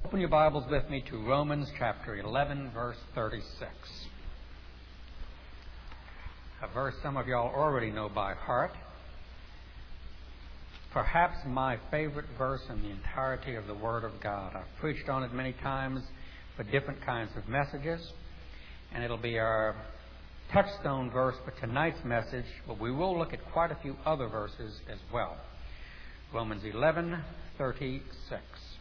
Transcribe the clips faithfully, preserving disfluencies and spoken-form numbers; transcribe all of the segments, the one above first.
Open your Bibles with me to Romans chapter eleven, verse thirty-six. A verse some of y'all already know by heart. Perhaps my favorite verse in the entirety of the Word of God. I've preached on it many times for different kinds of messages, and it'll be our touchstone verse for tonight's message, but we will look at quite a few other verses as well. Romans eleven thirty-six.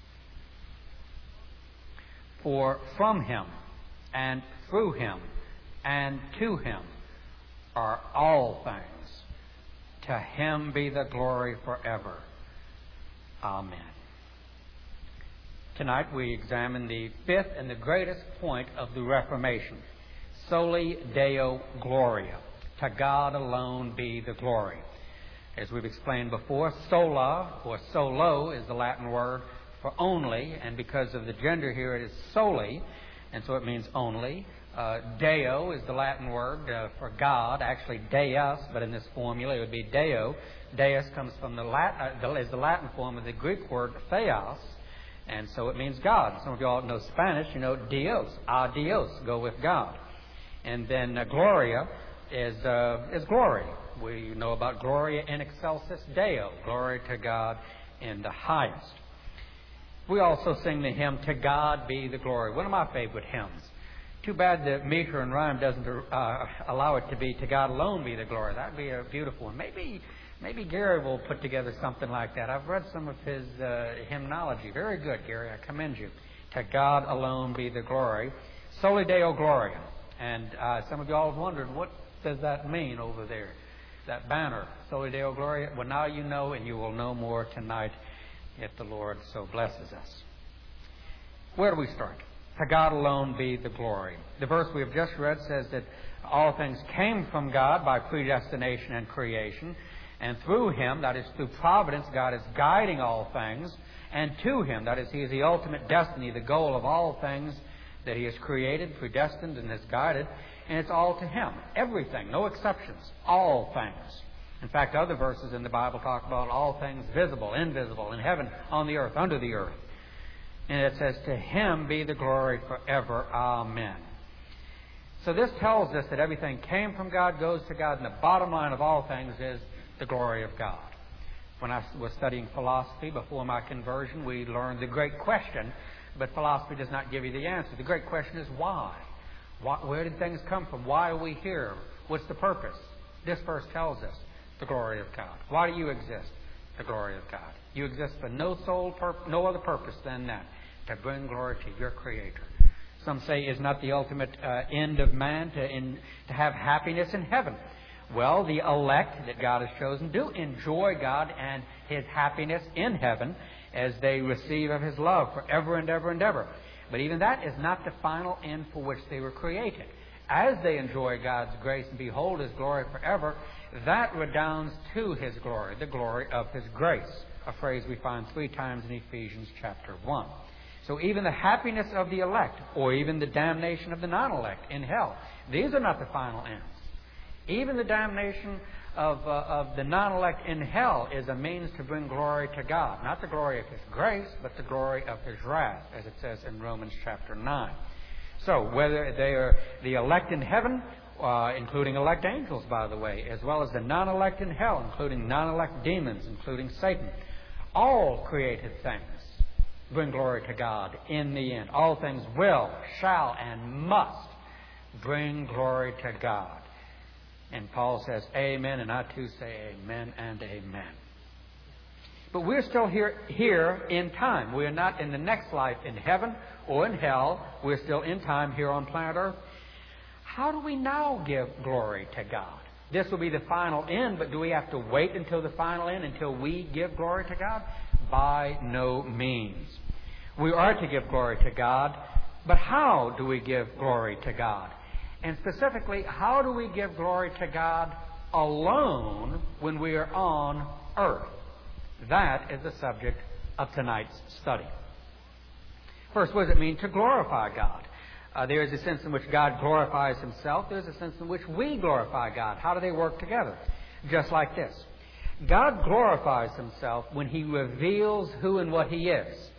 For from Him, and through Him, and to Him are all things. To Him be the glory forever. Amen. Tonight we examine the fifth and the greatest point of the Reformation. Soli Deo Gloria. To God alone be the glory. As we've explained before, sola or solo is the Latin word for only, and because of the gender here, it is soli, and so it means only. Uh, Deo is the Latin word uh, for God, actually Deus, but in this formula it would be Deo. Deus comes from the Latin, uh, is the Latin form of the Greek word theos, and so it means God. Some of you all know Spanish, you know Dios, a Dios, go with God. And then uh, Gloria is uh, is glory. We know about Gloria in excelsis Deo, glory to God in the highest. We also sing the hymn, To God Be the Glory, one of my favorite hymns. Too bad the meter and rhyme doesn't uh, allow it to be To God Alone Be the Glory. That would be a beautiful one. Maybe maybe Gary will put together something like that. I've read some of his uh, hymnology. Very good, Gary. I commend you. To God Alone Be the Glory. Soli Deo Gloria. And uh, some of you all have wondered, what does that mean over there? That banner, Soli Deo Gloria. Well, now you know, and you will know more tonight if the Lord so blesses us. Where do we start? To God alone be the glory. The verse we have just read says that all things came from God by predestination and creation, and through Him, that is through providence, God is guiding all things, and to Him, that is, He is the ultimate destiny, the goal of all things that He has created, predestined, and has guided, and it's all to Him. Everything, no exceptions, all things. In fact, other verses in the Bible talk about all things visible, invisible, in heaven, on the earth, under the earth. And it says, To Him be the glory forever. Amen. So this tells us that everything came from God, goes to God, and the bottom line of all things is the glory of God. When I was studying philosophy before my conversion, we learned the great question, but philosophy does not give you the answer. The great question is why? why where did things come from? Why are we here? What's the purpose? This verse tells us. The glory of God. Why do you exist? The glory of God. You exist for no sole purpose, no other purpose than that, to bring glory to your Creator. Some say, is not the ultimate uh, end of man to in, to have happiness in heaven? Well, the elect that God has chosen do enjoy God and His happiness in heaven as they receive of His love forever and ever and ever. But even that is not the final end for which they were created. As they enjoy God's grace and behold His glory forever, that redounds to His glory, the glory of His grace, a phrase we find three times in Ephesians chapter one. So even the happiness of the elect, or even the damnation of the non-elect in hell, these are not the final ends. Even the damnation of, uh, of the non-elect in hell is a means to bring glory to God. Not the glory of His grace, but the glory of His wrath, as it says in Romans chapter nine. So whether they are the elect in heaven, Uh, including elect angels, by the way, as well as the non-elect in hell, including non-elect demons, including Satan. All created things bring glory to God in the end. All things will, shall, and must bring glory to God. And Paul says, Amen, and I too say amen and amen. But we're still here, here in time. We are not in the next life in heaven or in hell. We're still in time here on planet Earth. How do we now give glory to God? This will be the final end, but do we have to wait until the final end, until we give glory to God? By no means. We are to give glory to God, but how do we give glory to God? And specifically, how do we give glory to God alone when we are on earth? That is the subject of tonight's study. First, what does it mean to glorify God? Uh, there is a sense in which God glorifies Himself. There is a sense in which we glorify God. How do they work together? Just like this. God glorifies Himself when He reveals who and what He is.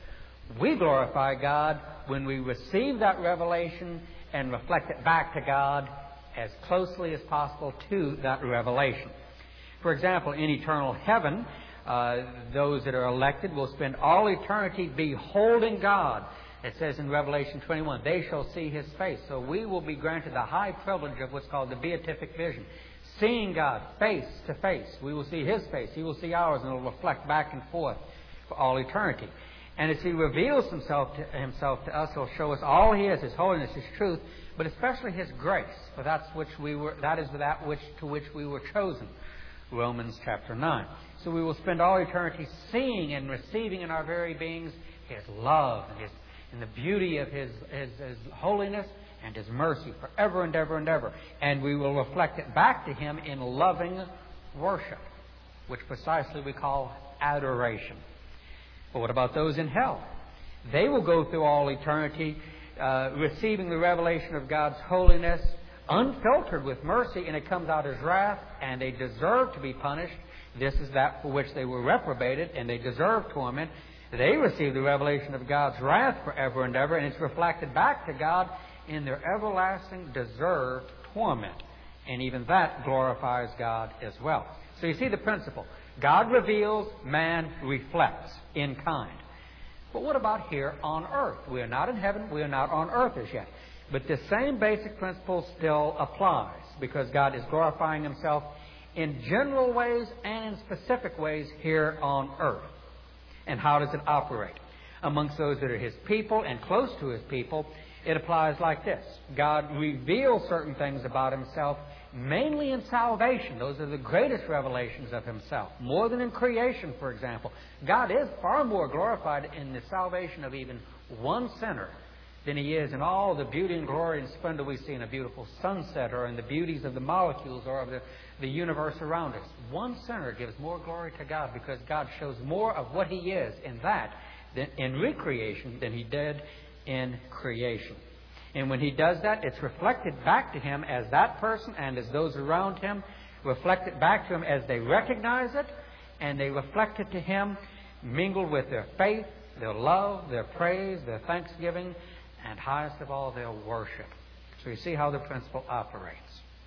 We glorify God when we receive that revelation and reflect it back to God as closely as possible to that revelation. For example, in eternal heaven, uh, those that are elected will spend all eternity beholding God. It says in Revelation twenty-one, they shall see His face. So we will be granted the high privilege of what's called the beatific vision. Seeing God face to face. We will see His face. He will see ours, and it will reflect back and forth for all eternity. And as He reveals Himself to, himself to us, He'll show us all He is, His holiness, His truth, but especially His grace. For that's which we were, that is that which to which we were chosen. Romans chapter nine. So we will spend all eternity seeing and receiving in our very beings His love and His and the beauty of His, His, His holiness and His mercy forever and ever and ever. And we will reflect it back to Him in loving worship, which precisely we call adoration. But what about those in hell? They will go through all eternity uh, receiving the revelation of God's holiness, unfiltered with mercy, and it comes out as wrath, and they deserve to be punished. This is that for which they were reprobated, and they deserve torment. They receive the revelation of God's wrath forever and ever, and it's reflected back to God in their everlasting deserved torment. And even that glorifies God as well. So you see the principle. God reveals, man reflects in kind. But what about here on earth? We are not in heaven, we are not on earth as yet. But the same basic principle still applies, because God is glorifying Himself in general ways and in specific ways here on earth. And how does it operate? Amongst those that are His people and close to His people, it applies like this. God reveals certain things about Himself, mainly in salvation. Those are the greatest revelations of Himself. More than in creation, for example. God is far more glorified in the salvation of even one sinner than He is in all the beauty and glory and splendor we see in a beautiful sunset, or in the beauties of the molecules, or of the, the universe around us. One sinner gives more glory to God, because God shows more of what He is in that than in recreation than He did in creation. And when He does that, it's reflected back to Him as that person, and as those around Him reflect it back to Him as they recognize it, and they reflect it to Him mingled with their faith, their love, their praise, their thanksgiving, and highest of all, their worship. So you see how the principle operates.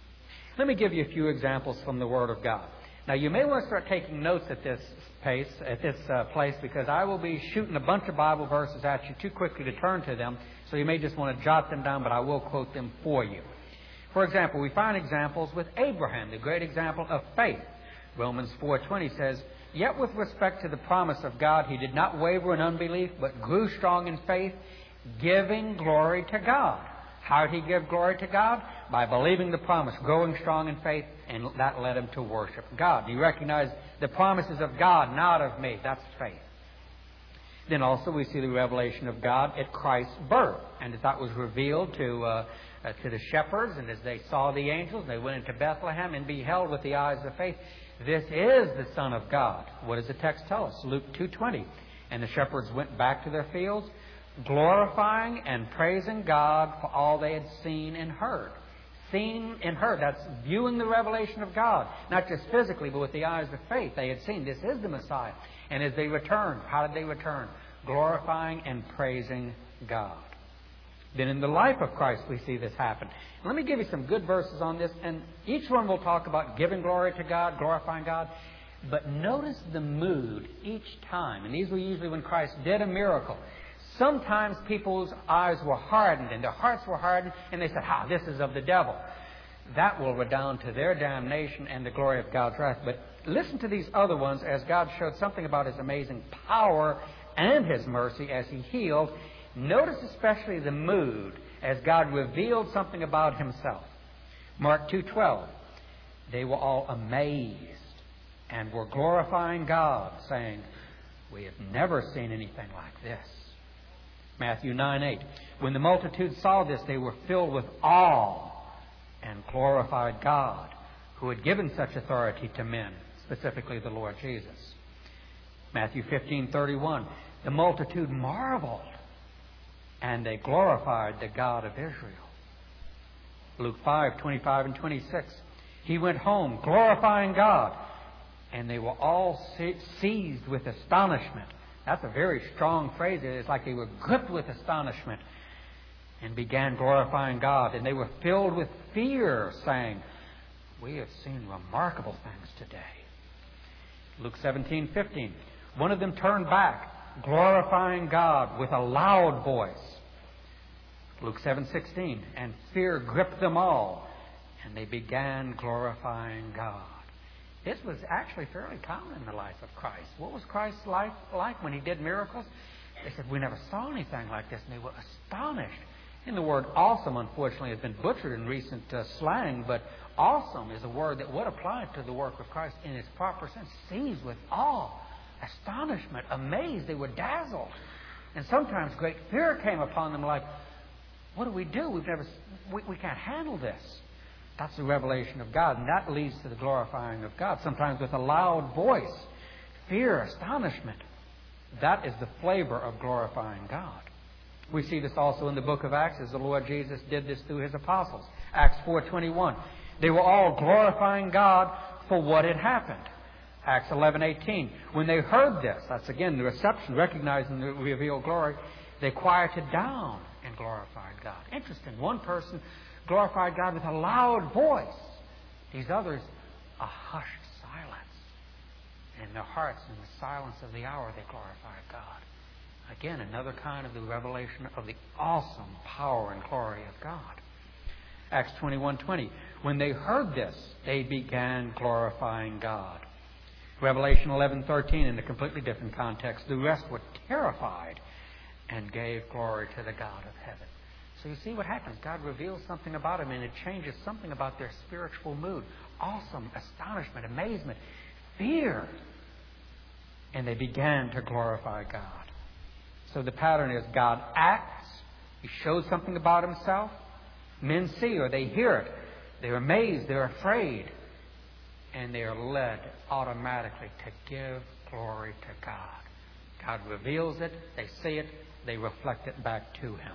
Let me give you a few examples from the Word of God. Now, you may want to start taking notes at this pace, at this uh, place, because I will be shooting a bunch of Bible verses at you too quickly to turn to them, so you may just want to jot them down, but I will quote them for you. For example, we find examples with Abraham, the great example of faith. Romans four twenty says, "Yet with respect to the promise of God, he did not waver in unbelief, but grew strong in faith, giving glory to God." How did he give glory to God? By believing the promise, growing strong in faith, and that led him to worship God. He recognized the promises of God, not of me. That's faith. Then also we see the revelation of God at Christ's birth. And as that was revealed to uh, uh, to the shepherds, and as they saw the angels, they went into Bethlehem and beheld with the eyes of faith, this is the Son of God. What does the text tell us? Luke two twenty. "And the shepherds went back to their fields, glorifying and praising God for all they had seen and heard." Seen and heard. That's viewing the revelation of God. Not just physically, but with the eyes of faith. They had seen this is the Messiah. And as they returned, how did they return? Glorifying and praising God. Then in the life of Christ we see this happen. Let me give you some good verses on this. And each one will talk about giving glory to God, glorifying God. But notice the mood each time. And these were usually when Christ did a miracle. Sometimes people's eyes were hardened and their hearts were hardened, and they said, "Ah, this is of the devil." That will redound to their damnation and the glory of God's wrath. But listen to these other ones as God showed something about His amazing power and His mercy as He healed. Notice especially the mood as God revealed something about Himself. Mark two twelve. "They were all amazed and were glorifying God, saying, 'We have never seen anything like this.'" Matthew nine eight. "When the multitude saw this, they were filled with awe and glorified God, who had given such authority to men," specifically the Lord Jesus. Matthew fifteen thirty-one. "The multitude marveled, and they glorified the God of Israel." Luke five twenty-five and twenty-six. "He went home glorifying God, and they were all seized with astonishment That's a very strong phrase. It's like they were gripped with astonishment and began glorifying God. And they were filled with fear, saying, "We have seen remarkable things today." Luke seventeen fifteen. One of them turned back, glorifying God with a loud voice. Luke seven sixteen. And fear gripped them all, and they began glorifying God. This was actually fairly common in the life of Christ. What was Christ's life like when He did miracles? They said, "We never saw anything like this," and they were astonished. And the word awesome, unfortunately, has been butchered in recent uh, slang, but awesome is a word that would apply to the work of Christ in its proper sense. Seized with awe, astonishment, amazed. They were dazzled. And sometimes great fear came upon them, like, what do we do? We've never, we, we can't handle this. That's the revelation of God, and that leads to the glorifying of God, sometimes with a loud voice. Fear, astonishment. That is the flavor of glorifying God. We see this also in the book of Acts, as the Lord Jesus did this through His apostles. Acts four twenty-one. They were all glorifying God for what had happened. Acts eleven eighteen. When they heard this, that's again the reception, recognizing the revealed glory, they quieted down and glorified God. Interesting. One person glorified God with a loud voice. These others, a hushed silence. And in their hearts, in the silence of the hour, they glorified God. Again, another kind of the revelation of the awesome power and glory of God. Acts twenty-one twenty. When they heard this, they began glorifying God. Revelation eleven thirteen, in a completely different context. The rest were terrified and gave glory to the God of heaven. So you see what happens. God reveals something about Him, and it changes something about their spiritual mood. Awesome, astonishment, amazement, fear. And they began to glorify God. So the pattern is God acts. He shows something about Himself. Men see or they hear it. They're amazed. They're afraid. And they are led automatically to give glory to God. God reveals it. They see it. They reflect it back to Him.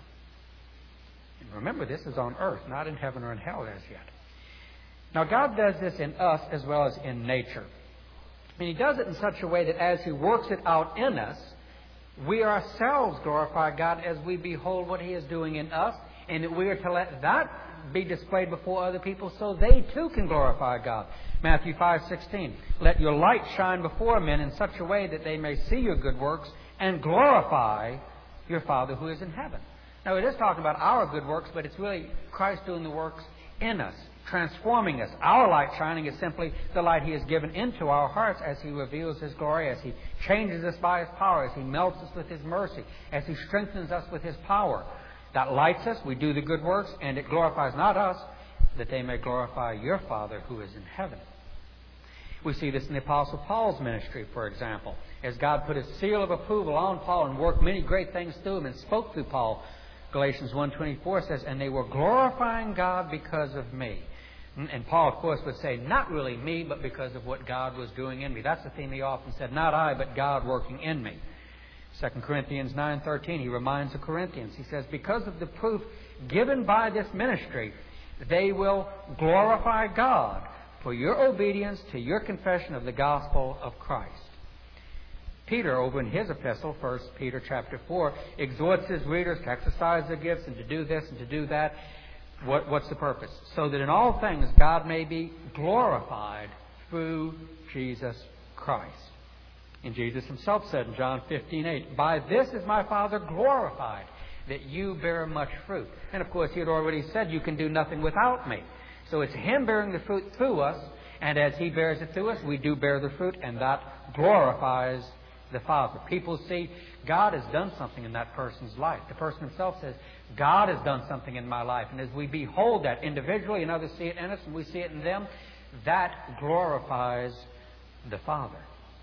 And remember, this is on earth, not in heaven or in hell as yet. Now, God does this in us as well as in nature. And He does it in such a way that as He works it out in us, we ourselves glorify God as we behold what He is doing in us, and that we are to let that be displayed before other people so they too can glorify God. Matthew five sixteen. Let your light shine before men in such a way that they may see your good works and glorify your Father who is in heaven. Now, it is talking about our good works, but it's really Christ doing the works in us, transforming us. Our light shining is simply the light He has given into our hearts as He reveals His glory, as He changes us by His power, as He melts us with His mercy, as He strengthens us with His power. That lights us, we do the good works, and it glorifies not us, that they may glorify your Father who is in heaven. We see this in the Apostle Paul's ministry, for example. As God put His seal of approval on Paul and worked many great things through him and spoke through Paul, Galatians one twenty-four says, and they were glorifying God because of me. And Paul, of course, would say, not really me, but because of what God was doing in me. That's the theme he often said, not I, but God working in me. Second Corinthians nine thirteen, he reminds the Corinthians, he says, because of the proof given by this ministry, they will glorify God for your obedience to your confession of the gospel of Christ. Peter, over in his epistle, First Peter chapter four, exhorts his readers to exercise their gifts and to do this and to do that. What, what's the purpose? So that in all things God may be glorified through Jesus Christ. And Jesus Himself said in John fifteen eight, by this is my Father glorified, that you bear much fruit. And of course, He had already said, you can do nothing without me. So it's Him bearing the fruit through us, and as He bears it through us, we do bear the fruit, and that glorifies the Father. People see God has done something in that person's life. The person himself says, God has done something in my life. And as we behold that individually and others see it in us and we see it in them, that glorifies the Father.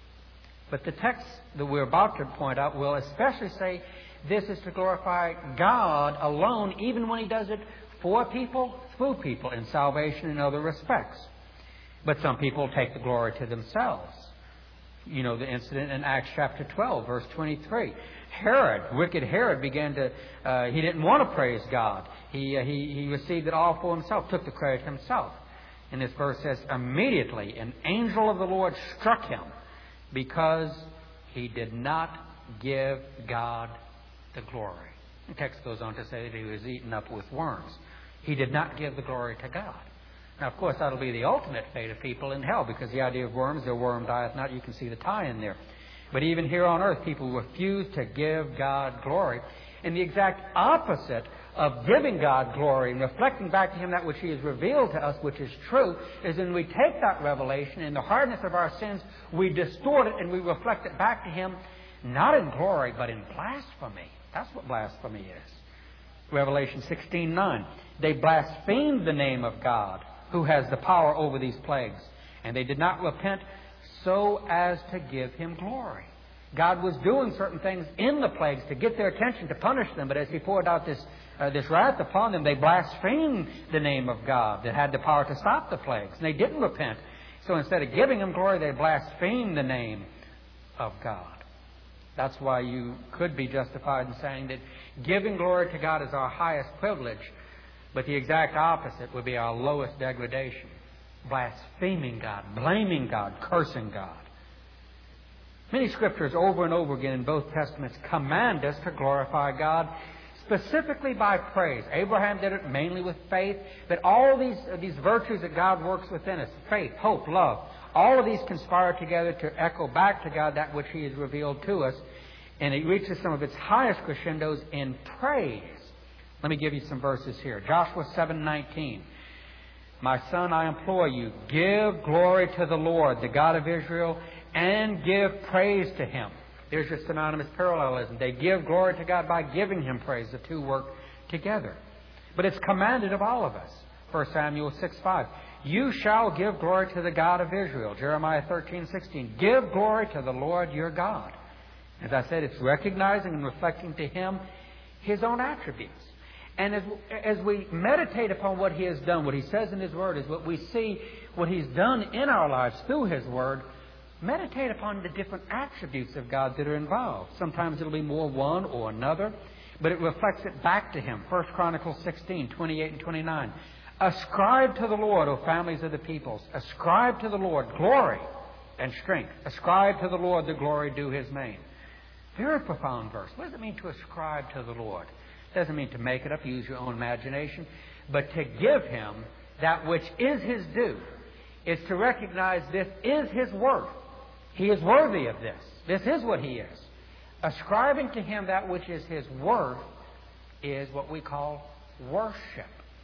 But the text that we're about to point out will especially say this is to glorify God alone, even when He does it for people, through people, in salvation and other respects. But some people take the glory to themselves. You know the incident in Acts chapter twelve, verse twenty-three. Herod, wicked Herod, began to, uh, he didn't want to praise God. He, uh, he, he received it all for himself, took the credit himself. And this verse says, immediately an angel of the Lord struck him because he did not give God the glory. The text goes on to say that he was eaten up with worms. He did not give the glory to God. Now, of course, that'll be the ultimate fate of people in hell, because the idea of worms, their worm dieth not. You can see the tie in there. But even here on earth, people refuse to give God glory. And the exact opposite of giving God glory and reflecting back to Him that which He has revealed to us, which is true, is when we take that revelation in the hardness of our sins, we distort it and we reflect it back to Him, not in glory, but in blasphemy. That's what blasphemy is. Revelation sixteen nine. They blasphemed the name of God, who has the power over these plagues, and they did not repent so as to give Him glory. God was doing certain things in the plagues to get their attention, to punish them, but as He poured out this uh, this wrath upon them, they blasphemed the name of God that had the power to stop the plagues, and they didn't repent. So instead of giving Him glory, they blasphemed the name of God. That's why you could be justified in saying that giving glory to God is our highest privilege, but the exact opposite would be our lowest degradation. Blaspheming God, blaming God, cursing God. Many scriptures over and over again in both Testaments command us to glorify God, specifically by praise. Abraham did it mainly with faith, but all these, these virtues that God works within us, faith, hope, love, all of these conspire together to echo back to God that which He has revealed to us, and it reaches some of its highest crescendos in praise. Let me give you some verses here. Joshua seven nineteen. My son, I implore you, give glory to the Lord, the God of Israel, and give praise to Him. There's your synonymous parallelism. They give glory to God by giving Him praise. The two work together. But it's commanded of all of us. First Samuel six five. You shall give glory to the God of Israel. Jeremiah thirteen sixteen. Give glory to the Lord your God. As I said, it's recognizing and reflecting to Him His own attributes. And as, as we meditate upon what He has done, what He says in His Word is what we see, what He's done in our lives through His Word, meditate upon the different attributes of God that are involved. Sometimes it'll be more one or another, but it reflects it back to Him. First Chronicles sixteen twenty-eight and twenty-nine. Ascribe to the Lord, O families of the peoples. Ascribe to the Lord glory and strength. Ascribe to the Lord the glory due His name. Very profound verse. What does it mean to ascribe to the Lord? It doesn't mean to make it up, use your own imagination, but to give Him that which is His due. It's to recognize this is His worth. He is worthy of this. This is what He is. Ascribing to Him that which is His worth is what we call worship.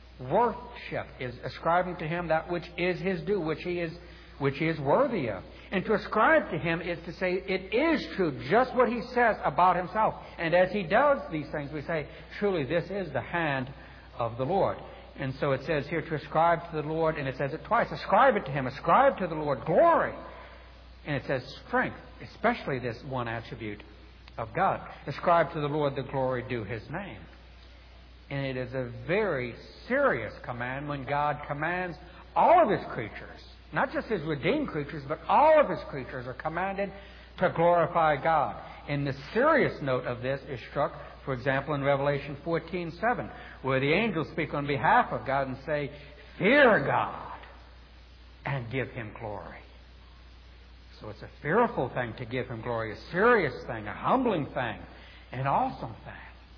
Worship is ascribing to Him that which is His due, which He is, which He is worthy of. And to ascribe to Him is to say it is true, just what He says about Himself. And as He does these things, we say, truly, this is the hand of the Lord. And so it says here to ascribe to the Lord, and it says it twice. Ascribe it to Him. Ascribe to the Lord glory. And it says strength, especially this one attribute of God. Ascribe to the Lord the glory due His name. And it is a very serious command when God commands all of His creatures, not just His redeemed creatures, but all of His creatures are commanded to glorify God. And the serious note of this is struck, for example, in Revelation fourteen seven, where the angels speak on behalf of God and say, fear God and give Him glory. So it's a fearful thing to give Him glory, a serious thing, a humbling thing, an awesome thing.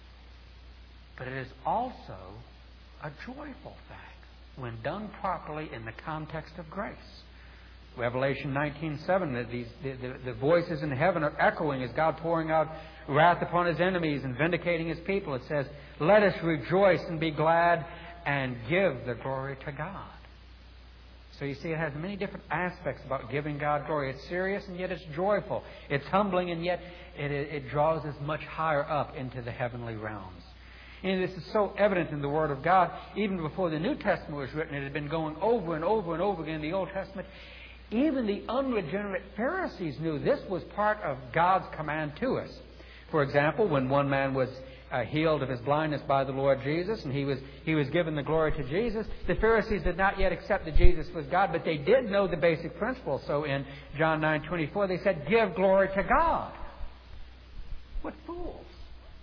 But it is also a joyful thing when done properly in the context of grace. Revelation nineteen seven, that these, the, the, the voices in heaven are echoing as God pouring out wrath upon His enemies and vindicating His people. It says, let us rejoice and be glad and give the glory to God. So you see, it has many different aspects about giving God glory. It's serious and yet it's joyful. It's humbling and yet it, it draws us much higher up into the heavenly realms. And this is so evident in the Word of God. Even before the New Testament was written, it had been going over and over and over again in the Old Testament. Even the unregenerate Pharisees knew this was part of God's command to us. For example, when one man was uh, healed of his blindness by the Lord Jesus, and he was he was given the glory to Jesus, the Pharisees did not yet accept that Jesus was God, but they did know the basic principle. So in John nine twenty-four, they said, give glory to God. What fools!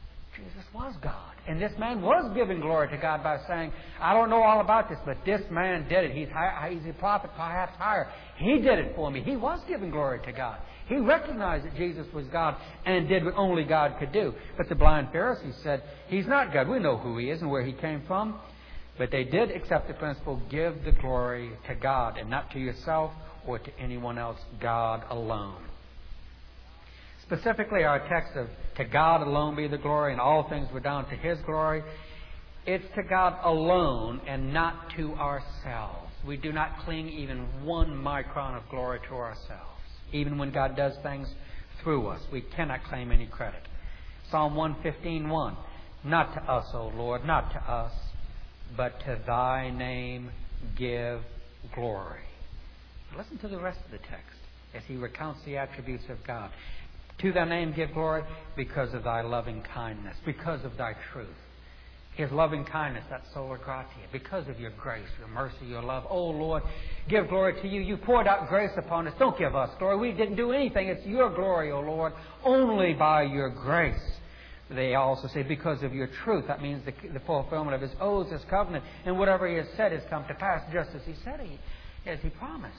Jesus was God. And this man was giving glory to God by saying, I don't know all about this, but this man did it. He's, high, he's a prophet, perhaps higher. He did it for me. He was giving glory to God. He recognized that Jesus was God and did what only God could do. But the blind Pharisees said, He's not God. We know who He is and where He came from. But they did accept the principle, give the glory to God and not to yourself or to anyone else, God alone. Specifically, our text of to God alone be the glory and all things were down to His glory. It's to God alone and not to ourselves. We do not cling even one micron of glory to ourselves. Even when God does things through us, we cannot claim any credit. Psalm one fifteen one, not to us, O Lord, not to us, but to Thy name give glory. Listen to the rest of the text as he recounts the attributes of God. To Thy name give glory because of Thy loving kindness, because of Thy truth. His loving kindness, that's sola gratia, because of Your grace, Your mercy, Your love. Oh, Lord, give glory to You. You poured out grace upon us. Don't give us glory. We didn't do anything. It's Your glory, O Lord, only by Your grace. They also say, because of Your truth. That means the, the fulfillment of His oaths, His covenant, and whatever He has said has come to pass, just as He said, He, as He promised.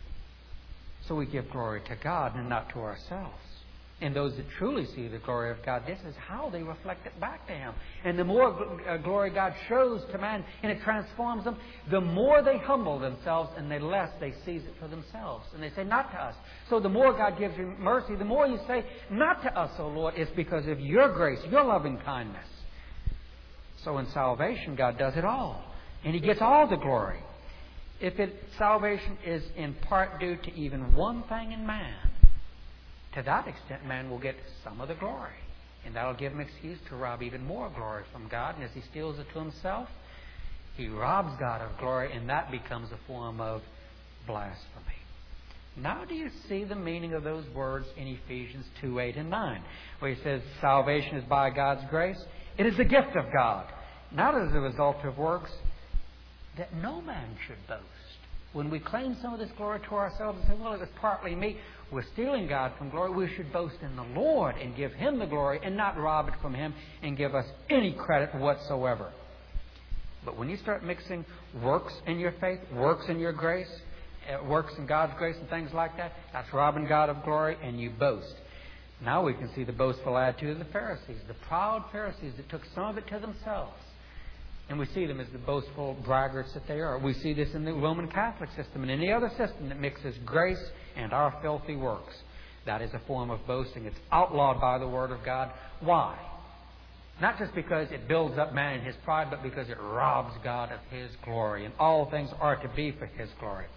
So we give glory to God and not to ourselves. And those that truly see the glory of God, this is how they reflect it back to Him. And the more glory God shows to man and it transforms them, the more they humble themselves and the less they seize it for themselves. And they say, not to us. So the more God gives you mercy, the more you say, not to us, O Lord, it's because of Your grace, Your loving kindness. So in salvation, God does it all. And He gets all the glory. If it, salvation is in part due to even one thing in man, to that extent, man will get some of the glory. And that will give him excuse to rob even more glory from God. And as he steals it to himself, he robs God of glory, and that becomes a form of blasphemy. Now do you see the meaning of those words in Ephesians two, eight, and nine, where he says, salvation is by God's grace. It is a gift of God, not as a result of works, that no man should boast. When we claim some of this glory to ourselves and say, well, it was partly me, we're stealing God from glory. We should boast in the Lord and give Him the glory and not rob it from Him and give us any credit whatsoever. But when you start mixing works in your faith, works in your grace, works in God's grace and things like that, that's robbing God of glory and you boast. Now we can see the boastful attitude of the Pharisees, the proud Pharisees that took some of it to themselves. And we see them as the boastful braggarts that they are. We see this in the Roman Catholic system and any other system that mixes grace and our filthy works. That is a form of boasting. It's outlawed by the Word of God. Why? Not just because it builds up man in his pride, but because it robs God of His glory. And all things are to be for His glory.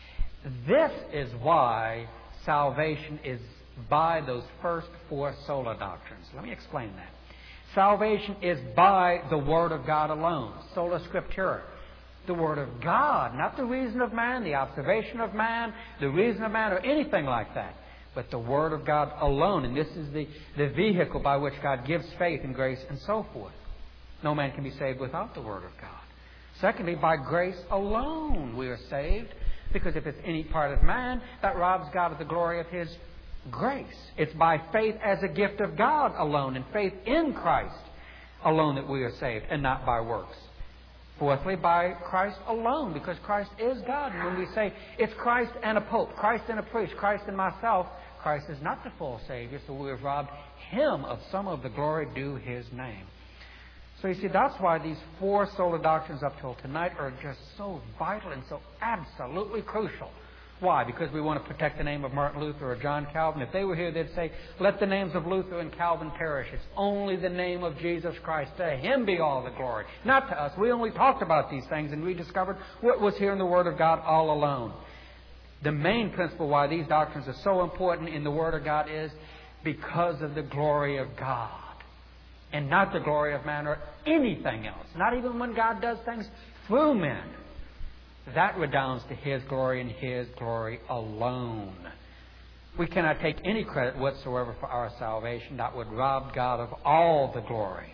This is why salvation is by those first four sola doctrines. Let me explain that. Salvation is by the Word of God alone. Sola Scriptura. The Word of God, not the reason of man, the observation of man, the reason of man, or anything like that. But the Word of God alone. And this is the, the vehicle by which God gives faith and grace and so forth. No man can be saved without the Word of God. Secondly, by grace alone we are saved. Because if it's any part of man, that robs God of the glory of His grace. It's by faith as a gift of God alone and faith in Christ alone that we are saved and not by works. Fourthly, by Christ alone, because Christ is God. And when we say it's Christ and a pope, Christ and a priest, Christ and myself, Christ is not the full Savior, so we have robbed Him of some of the glory due His name. So you see, that's why these four sola doctrines up till tonight are just so vital and so absolutely crucial. Why? Because we want to protect the name of Martin Luther or John Calvin. If they were here, they'd say, let the names of Luther and Calvin perish. It's only the name of Jesus Christ. To Him be all the glory. Not to us. We only talked about these things and we discovered what was here in the Word of God all alone. The main principle why these doctrines are so important in the Word of God is because of the glory of God. And not the glory of man or anything else. Not even when God does things through men. That redounds to His glory and His glory alone. We cannot take any credit whatsoever for our salvation. That would rob God of all the glory.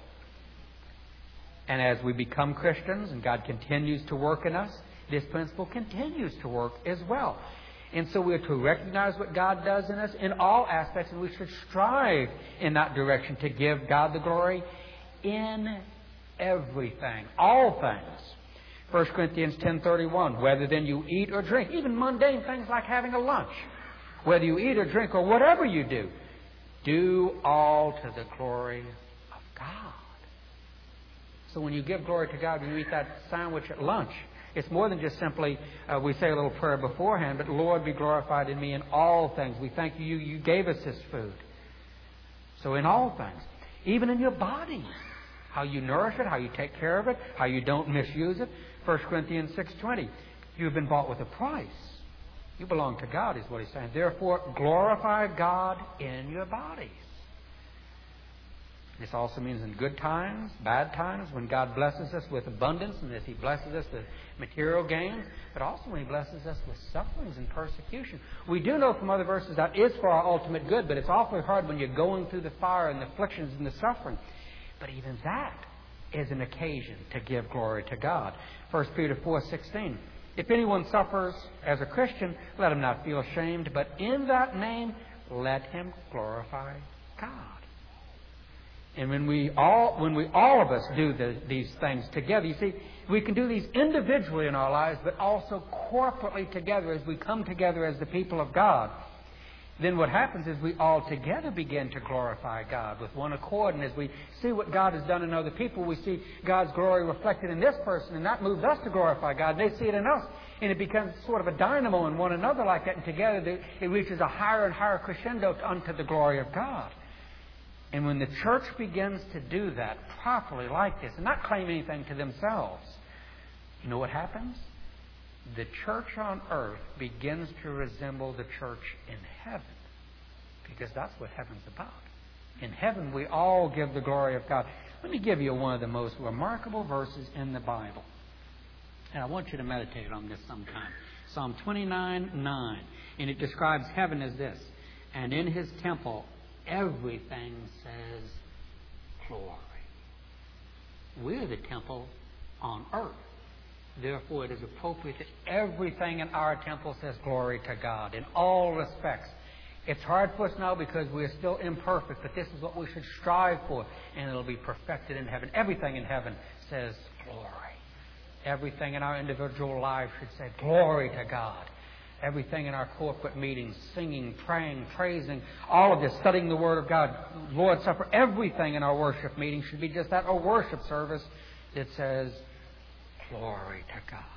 And as we become Christians and God continues to work in us, this principle continues to work as well. And so we are to recognize what God does in us in all aspects, and we should strive in that direction to give God the glory in everything, all things. First Corinthians ten thirty-one, whether then you eat or drink, even mundane things like having a lunch, whether you eat or drink or whatever you do, do all to the glory of God. So when you give glory to God, when you eat that sandwich at lunch, it's more than just simply, uh, we say a little prayer beforehand, but Lord, be glorified in me in all things. We thank you, you gave us this food. So in all things, even in your body, how you nourish it, how you take care of it, how you don't misuse it. First Corinthians six twenty, you've been bought with a price. You belong to God, is what he's saying. Therefore, glorify God in your bodies. This also means in good times, bad times, when God blesses us with abundance and as he blesses us with material gains, but also when he blesses us with sufferings and persecution. We do know from other verses that is for our ultimate good, but it's awfully hard when you're going through the fire and the afflictions and the suffering. But even that is an occasion to give glory to God. First Peter four sixteen. If anyone suffers as a Christian, let him not feel ashamed, but in that name let him glorify God. And when we all, when we all of us do the, these things together, you see, we can do these individually in our lives, but also corporately together as we come together as the people of God. Then what happens is we all together begin to glorify God with one accord. And as we see what God has done in other people, we see God's glory reflected in this person, and that moves us to glorify God. They see it in us, and it becomes sort of a dynamo in one another like that. And together it reaches a higher and higher crescendo unto the glory of God. And when the church begins to do that properly like this, and not claim anything to themselves, you know what happens? The church on earth begins to resemble the church in heaven. Because that's what heaven's about. In heaven, we all give the glory of God. Let me give you one of the most remarkable verses in the Bible. And I want you to meditate on this sometime. Psalm twenty-nine nine. And it describes heaven as this. And in his temple, everything says glory. We're the temple on earth. Therefore, it is appropriate that everything in our temple says glory to God in all respects. It's hard for us now because we're still imperfect, but this is what we should strive for, and it'll be perfected in heaven. Everything in heaven says glory. Everything in our individual lives should say glory to God. Everything in our corporate meetings, singing, praying, praising, all of this, studying the Word of God, Lord's Supper, everything in our worship meetings should be just that, a worship service that says glory to God.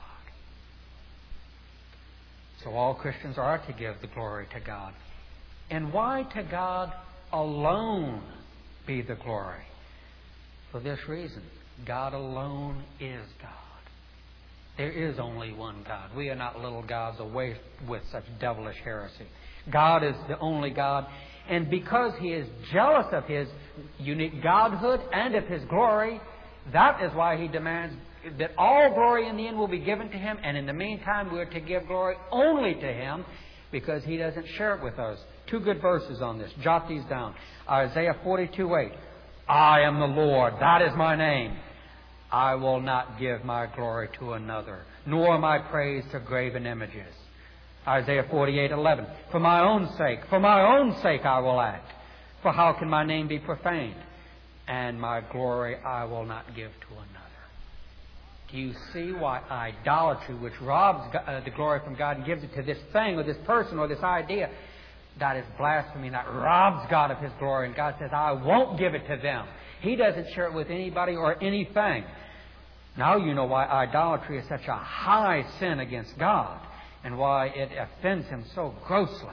So all Christians are to give the glory to God. And why to God alone be the glory? For this reason, God alone is God. There is only one God. We are not little gods away with such devilish heresy. God is the only God. And because He is jealous of His unique godhood and of His glory, that is why He demands that all glory in the end will be given to Him. And in the meantime, we are to give glory only to Him because He doesn't share it with us. Two good verses on this. Jot these down. Isaiah forty-two eight. I am the Lord. That is my name. I will not give my glory to another, nor my praise to graven images. Isaiah forty-eight eleven. For my own sake, for my own sake I will act. For how can my name be profaned? And my glory I will not give to another. Do you see why idolatry, which robs uh, the glory from God and gives it to this thing or this person or this idea, that is blasphemy, that robs God of His glory. And God says, I won't give it to them. He doesn't share it with anybody or anything. Now you know why idolatry is such a high sin against God and why it offends Him so grossly.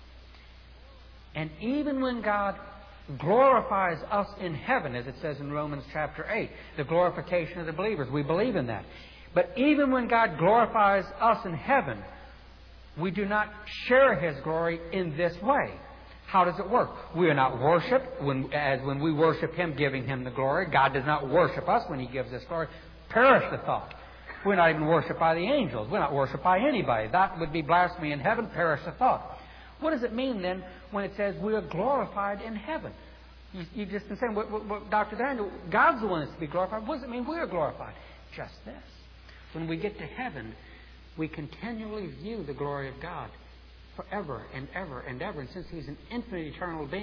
And even when God glorifies us in heaven, as it says in Romans chapter eight, the glorification of the believers, we believe in that. But even when God glorifies us in heaven, we do not share His glory in this way. How does it work? We are not worshipped when, as when we worship Him, giving Him the glory. God does not worship us when He gives us glory. Perish the thought. We're not even worshipped by the angels. We're not worshipped by anybody. That would be blasphemy in heaven. Perish the thought. What does it mean then when it says we are glorified in heaven? You, you just been saying, what, what, what, Doctor Daniel, God's the one that's to be glorified. What does it mean we are glorified? Just this. When we get to heaven, we continually view the glory of God forever and ever and ever. And since He's an infinite eternal being,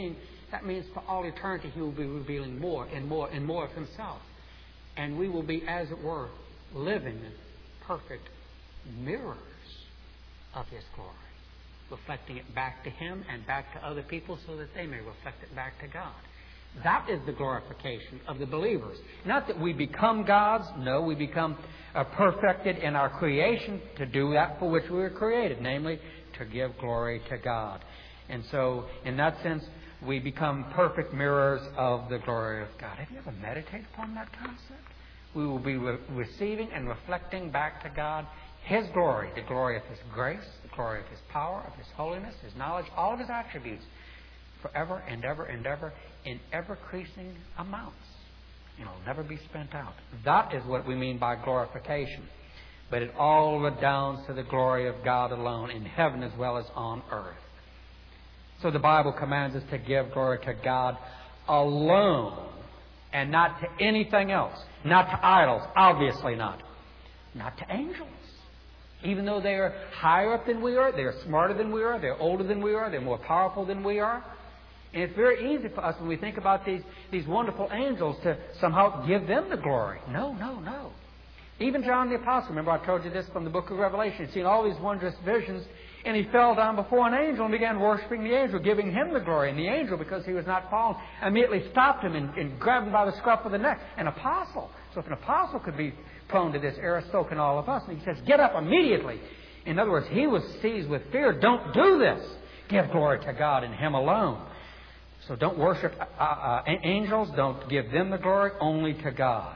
that means for all eternity He will be revealing more and more and more of Himself. And we will be, as it were, living perfect mirrors of His glory, reflecting it back to Him and back to other people so that they may reflect it back to God. That is the glorification of the believers. Not that we become gods. No, we become uh, perfected in our creation to do that for which we were created, namely to give glory to God. And so, in that sense, we become perfect mirrors of the glory of God. Have you ever meditated upon that concept? We will be re- receiving and reflecting back to God His glory, the glory of His grace, the glory of His power, of His holiness, His knowledge, all of His attributes, forever and ever and ever, in ever-increasing amounts. It'll never be spent out. That is what we mean by glorification. But it all redounds to the glory of God alone, in heaven as well as on earth. So the Bible commands us to give glory to God alone, and not to anything else. Not to idols, obviously not. Not to angels. Even though they are higher up than we are, they're smarter than we are, they're older than we are, they're more powerful than we are. And it's very easy for us when we think about these, these wonderful angels to somehow give them the glory. No, no, no. Even John the Apostle, remember I told you this from the book of Revelation, he'd seen all these wondrous visions, and he fell down before an angel and began worshiping the angel, giving him the glory. And the angel, because he was not fallen, immediately stopped him and, and grabbed him by the scruff of the neck. An apostle. So if an apostle could be prone to this error, so can all of us. And he says, get up immediately. In other words, he was seized with fear. Don't do this. Give glory to God and Him alone. So don't worship uh, uh, angels. Don't give them the glory. Only to God.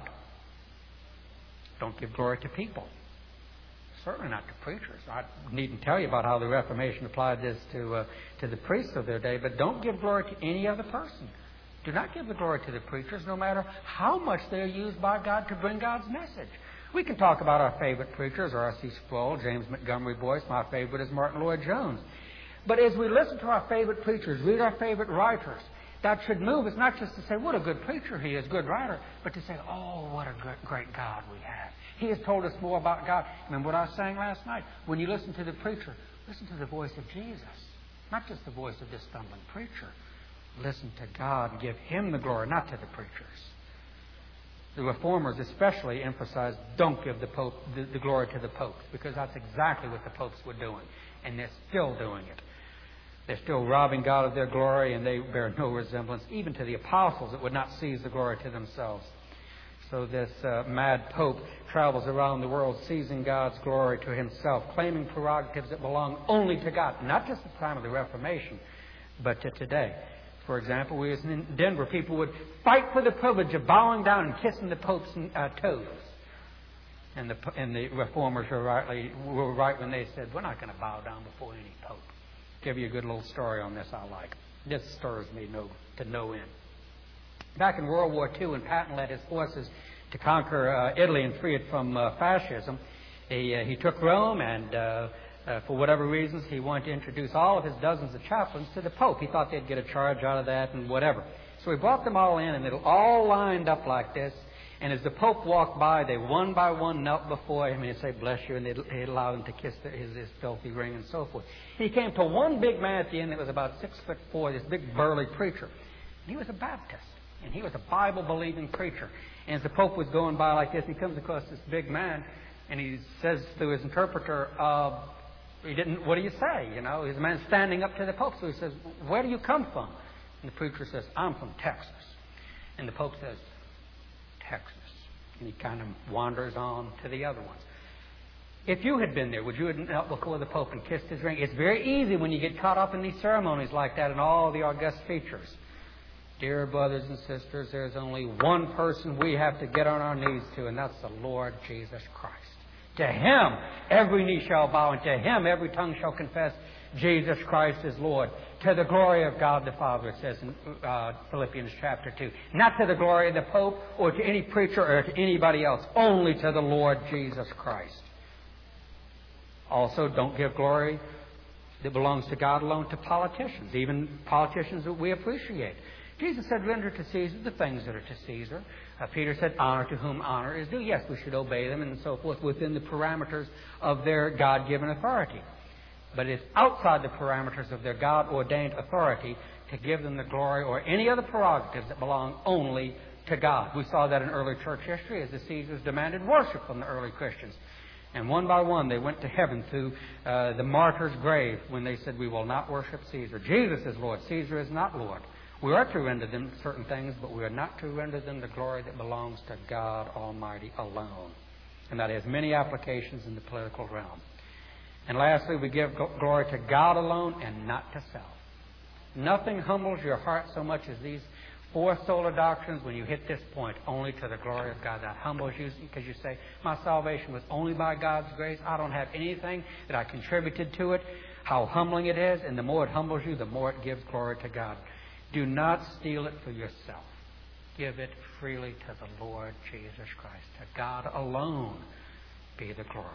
Don't give glory to people. Certainly not to preachers. I needn't tell you about how the Reformation applied this to uh, to the priests of their day. But don't give glory to any other person. Do not give the glory to the preachers, no matter how much they are used by God to bring God's message. We can talk about our favorite preachers, R C Sproul, James Montgomery Boyce. My favorite is Martin Lloyd-Jones. But as we listen to our favorite preachers, read our favorite writers, that should move us not just to say, what a good preacher he is, good writer, but to say, oh, what a great God we have. He has told us more about God. Remember what I was saying last night? When you listen to the preacher, listen to the voice of Jesus, not just the voice of this stumbling preacher. Listen to God and give Him the glory, not to the preachers. The Reformers especially emphasized, don't give the Pope the, the glory to the popes, because that's exactly what the popes were doing, and they're still doing it. They're still robbing God of their glory, and they bear no resemblance even to the apostles that would not seize the glory to themselves. So this uh, mad Pope travels around the world seizing God's glory to himself, claiming prerogatives that belong only to God, not just at the time of the Reformation, but to today. For example, we was in Denver, people would fight for the privilege of bowing down and kissing the Pope's uh, toes. And the, and the Reformers were, rightly, were right when they said, we're not going to bow down before any Pope. Give you a good little story on this I like. This stirs me no, to no end. Back in World War Two, when Patton led his forces to conquer uh, Italy and free it from uh, fascism, he, uh, he took Rome and, uh, uh, for whatever reasons, he wanted to introduce all of his dozens of chaplains to the Pope. He thought they'd get a charge out of that and whatever. So he brought them all in, and they were all lined up like this. And as the Pope walked by, they one by one knelt before him, and he'd say, bless you, and they'd, he'd allow them to kiss the, his, his filthy ring and so forth. He came to one big man at the end that was about six foot four, this big burly preacher. And he was a Baptist, and he was a Bible-believing preacher. And as the Pope was going by like this, he comes across this big man, and he says to his interpreter, uh, he didn't, what do you say? You know, he's a man standing up to the Pope, so he says, where do you come from? And the preacher says, I'm from Texas. And the Pope says, Texas. And he kind of wanders on to the other ones. If you had been there, would you have knelt before the Pope and kissed his ring? It's very easy when you get caught up in these ceremonies like that and all the august features. Dear brothers and sisters, there's only one person we have to get on our knees to, and that's the Lord Jesus Christ. To Him every knee shall bow, and to Him every tongue shall confess Jesus Christ is Lord. To the glory of God the Father, it says in uh, Philippians chapter two. Not to the glory of the Pope or to any preacher or to anybody else. Only to the Lord Jesus Christ. Also, don't give glory that belongs to God alone to politicians, even politicians that we appreciate. Jesus said, render to Caesar the things that are to Caesar. Uh, Peter said, honor to whom honor is due. Yes, we should obey them and so forth within the parameters of their God-given authority. But it's outside the parameters of their God-ordained authority to give them the glory or any other prerogatives that belong only to God. We saw that in early church history as the Caesars demanded worship from the early Christians. And one by one they went to heaven through uh, the martyr's grave when they said, we will not worship Caesar. Jesus is Lord. Caesar is not Lord. We are to render them certain things, but we are not to render them the glory that belongs to God Almighty alone. And that has many applications in the political realm. And lastly, we give glory to God alone and not to self. Nothing humbles your heart so much as these four sola doctrines when you hit this point, only to the glory of God. That humbles you because you say, my salvation was only by God's grace. I don't have anything that I contributed to it. How humbling it is, and the more it humbles you, the more it gives glory to God. Do not steal it for yourself. Give it freely to the Lord Jesus Christ. To God alone be the glory.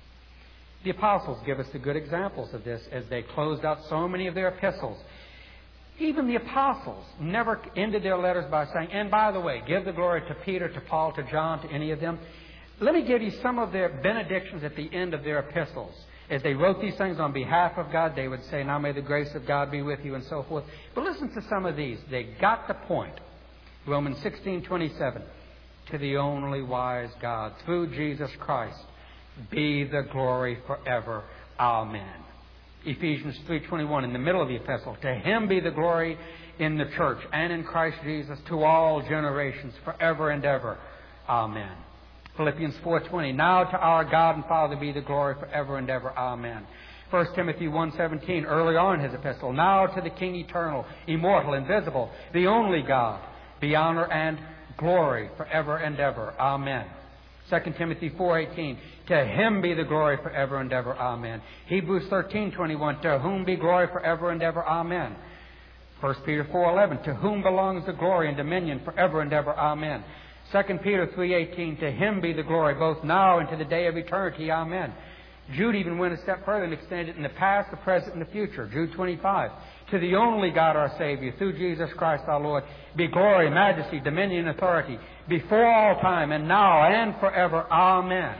The apostles give us the good examples of this as they closed out so many of their epistles. Even the apostles never ended their letters by saying, and by the way, give the glory to Peter, to Paul, to John, to any of them. Let me give you some of their benedictions at the end of their epistles. As they wrote these things on behalf of God, they would say, now may the grace of God be with you, and so forth. But listen to some of these. They got the point. Romans sixteen twenty-seven, to the only wise God, through Jesus Christ, be the glory forever. Amen. Ephesians three twenty-one, in the middle of the epistle, to Him be the glory in the church and in Christ Jesus to all generations, forever and ever. Amen. Philippians four twenty, now to our God and Father be the glory forever and ever. Amen. First Timothy one seventeen, early on in his epistle, now to the King eternal, immortal, invisible, the only God, be honor and glory forever and ever. Amen. Second Timothy four eighteen, to Him be the glory forever and ever. Amen. Hebrews thirteen twenty-one, to whom be glory forever and ever. Amen. First Peter four eleven, to whom belongs the glory and dominion forever and ever. Amen. Second Peter three eighteen, to Him be the glory both now and to the day of eternity. Amen. Jude even went a step further and extended it in the past, the present, and the future. Jude twenty-five, to the only God our Savior, through Jesus Christ our Lord, be glory, majesty, dominion, and authority, before all time, and now, and forever. Amen.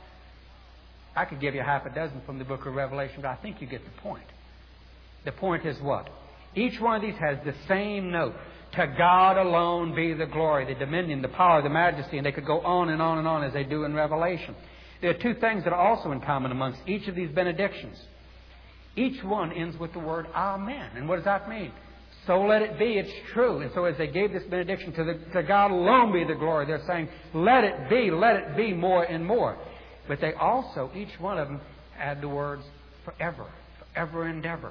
I could give you half a dozen from the book of Revelation, but I think you get the point. The point is what? Each one of these has the same note. To God alone be the glory, the dominion, the power, the majesty, and they could go on and on and on as they do in Revelation. There are two things that are also in common amongst each of these benedictions. Each one ends with the word Amen. And what does that mean? So let it be, it's true. And so as they gave this benediction, to, the, to God alone be the glory, they're saying, let it be, let it be more and more. But they also, each one of them, add the words forever, forever and ever.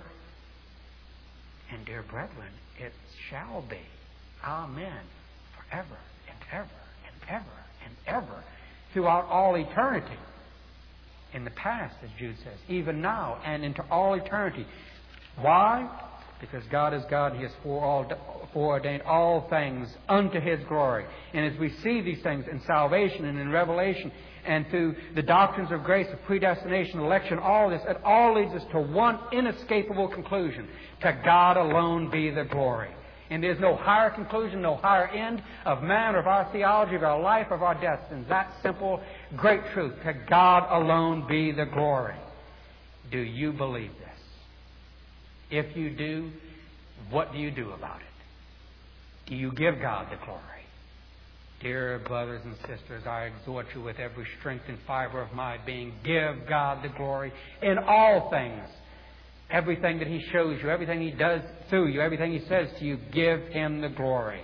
And dear brethren, it shall be. Amen. Forever and ever and ever and ever. Throughout all eternity. In the past, as Jude says, even now and into all eternity. Why? Because God is God and He has foreordained all things unto His glory. And as we see these things in salvation and in Revelation and through the doctrines of grace, of predestination, election, all this, it all leads us to one inescapable conclusion. To God alone be the glory. And there's no higher conclusion, no higher end of man or of our theology, of our life, of our death than that simple, great truth. To God alone be the glory. Do you believe this? If you do, what do you do about it? Do you give God the glory? Dear brothers and sisters, I exhort you with every strength and fiber of my being, give God the glory in all things. Everything that He shows you, everything He does through you, everything He says to you, give Him the glory.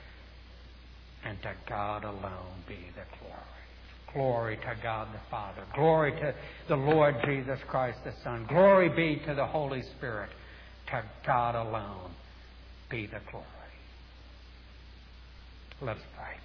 And to God alone be the glory. Glory to God the Father. Glory to the Lord Jesus Christ the Son. Glory be to the Holy Spirit. To God alone be the glory. Let's pray.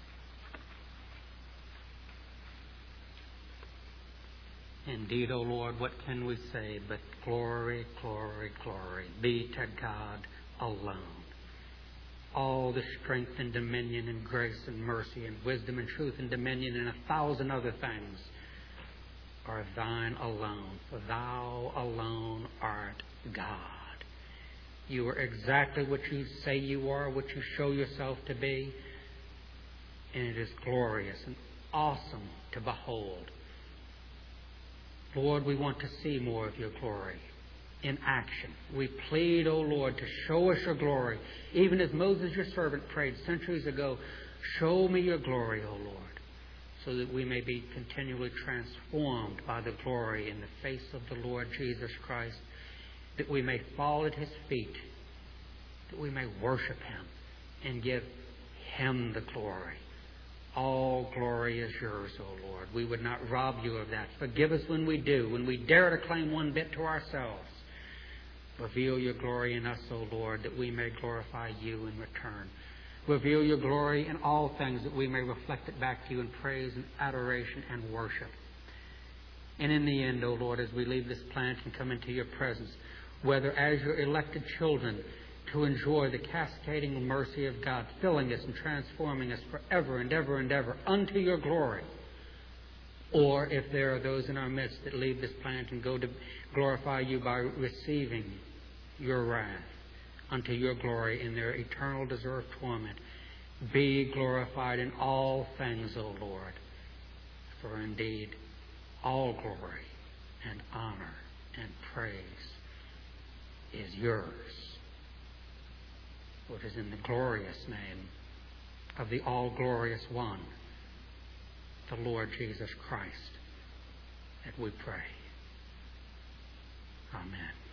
Indeed, O Lord, what can we say but glory, glory, glory be to God alone. All the strength and dominion and grace and mercy and wisdom and truth and dominion and a thousand other things are Thine alone, for Thou alone art God. You are exactly what you say you are, what you show yourself to be, and it is glorious and awesome to behold. Lord, we want to see more of Your glory. in action. We plead, O Lord, to show us your glory. Even as Moses, your servant, prayed centuries ago, show me your glory, O Lord, so that we may be continually transformed by the glory in the face of the Lord Jesus Christ, that we may fall at His feet, that we may worship Him and give Him the glory. All glory is yours, O Lord. We would not rob you of that. Forgive us when we do, when we dare to claim one bit to ourselves. Reveal your glory in us, O Lord, that we may glorify you in return. Reveal your glory in all things, that we may reflect it back to you in praise and adoration and worship. And in the end, O Lord, as we leave this plant and come into your presence, whether as your elected children, to enjoy the cascading mercy of God, filling us and transforming us forever and ever and ever unto your glory. Or if there are those in our midst that leave this plant and go to glorify you by receiving your wrath unto your glory in their eternal deserved torment, be glorified in all things, O Lord. For indeed, all glory and honor and praise is yours. For it is in the glorious name of the all-glorious one, the Lord Jesus Christ, that we pray. Amen.